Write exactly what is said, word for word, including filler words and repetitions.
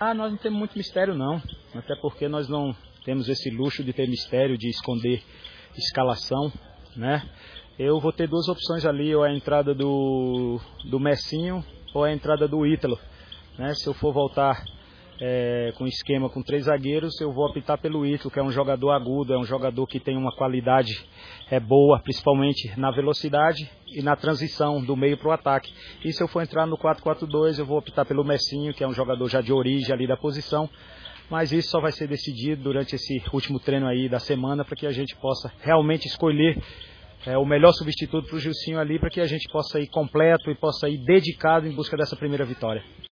Ah, nós não temos muito mistério não, até porque nós não temos esse luxo de ter mistério, de esconder escalação, né? Eu vou ter duas opções ali, ou a entrada do, do Messinho ou a entrada do Ítalo, né? Se eu for voltar é, com esquema com três zagueiros, eu vou optar pelo Ítalo, que é um jogador agudo, é um jogador que tem uma qualidade é, boa, principalmente na velocidade e na transição do meio para o ataque. E se eu for entrar no quatro quatro dois, eu vou optar pelo Messinho, que é um jogador já de origem ali da posição, mas isso só vai ser decidido durante esse último treino aí da semana, para que a gente possa realmente escolher é, o melhor substituto para o Gilcinho ali, para que a gente possa ir completo e possa ir dedicado em busca dessa primeira vitória.